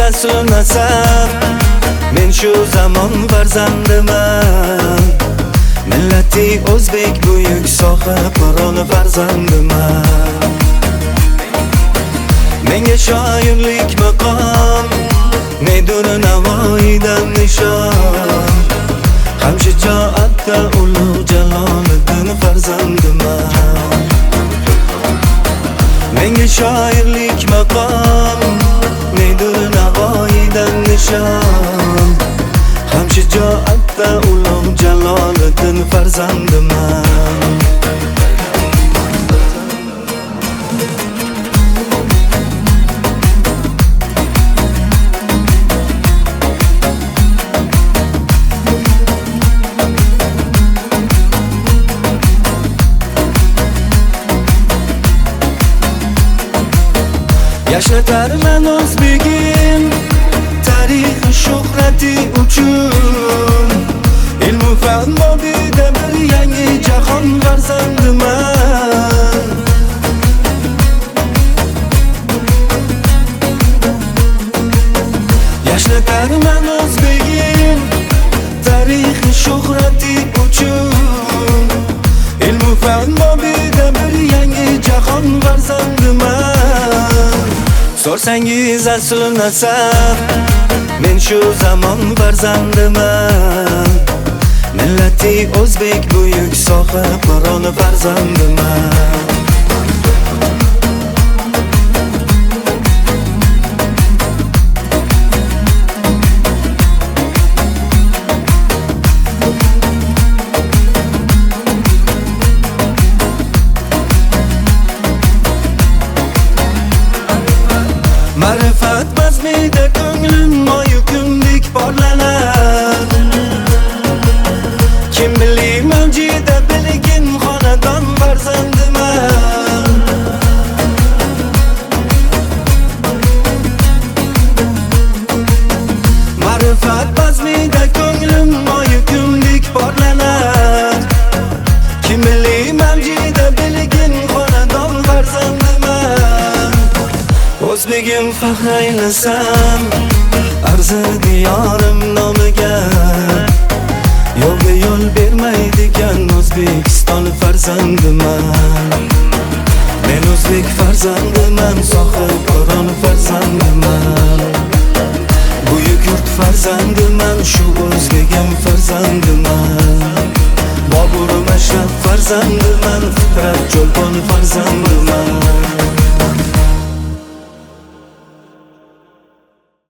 asl nasab, men shu zamon farzandiman. Millati o'zbek buyuk sohib Qur'on farzandiman. Menga shoirlik maqom, nedur Navoiydan nishon. Ham shijoatda ulug' Jaloliddin farzandiman. Menga shoirlik maqom, nedur Navoiydan nishon. Ham shijoatda ulug' Jaloliddin farzandiman. Yashatarman o'zbegim tarixi shuhrati uchun. Ilmu fan bobida bir yangi jahon farzandiman. Yashatarman o'zbegim tarixi shuhrati uchun. Ilmu fan bobida bir yangi jahon farzandiman. Sorsangiz asl nasab, men shu zamon farzandiman. Millati o'zbek buyuk sohib Qur'on farzandiman. Ma'rifat bazmida ko'nglim moyu kundek porlanar. Kim bilir mavjida bilgin xonadon farzandiman. Ma'rifat bazmida ko'nglim moyu kundek porlanar. Kim bilir mavjida bilgin xonadon farzandiman. O'zbegim faxr aylasam, arzir diyorim nomiga. Yo'lga yo'l bermaydigan O'zbekiston farzandiman. Men o'zbek farzandiman, sohib Qur'on farzandiman. Buyuk yurt farzandiman, shu o'zbegim farzandiman. Boburim Ashraf farzandiman, Fitrat Cho'lpon farzandiman.